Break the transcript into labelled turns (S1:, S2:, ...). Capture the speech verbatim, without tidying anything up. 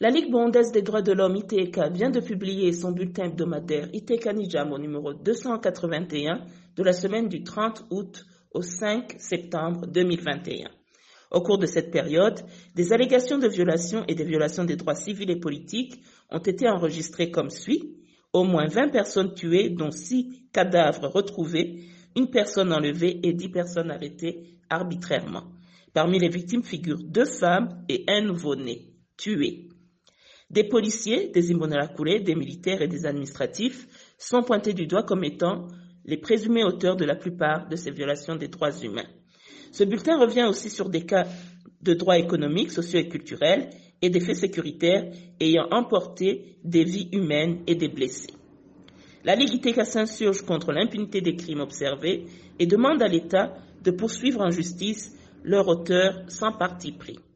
S1: La Ligue burundaise des droits de l'homme I T E C A vient de publier son bulletin hebdomadaire I T E C A Nijam au numéro deux cent quatre-vingt-un de la semaine du trente août au cinq septembre deux mille vingt et un. Au cours de cette période, des allégations de violations et des violations des droits civils et politiques ont été enregistrées comme suit: au moins vingt personnes tuées, dont six cadavres retrouvés, une personne enlevée et dix personnes arrêtées arbitrairement. Parmi les victimes figurent deux femmes et un nouveau-né tués. Des policiers, des Imbonerakure, des militaires et des administratifs sont pointés du doigt comme étant les présumés auteurs de la plupart de ces violations des droits humains. Ce bulletin revient aussi sur des cas de droits économiques, sociaux et culturels et des faits sécuritaires ayant emporté des vies humaines et des blessés. La Ligue I T E C A s'insurge contre l'impunité des crimes observés et demande à l'État de poursuivre en justice leurs auteurs sans parti pris.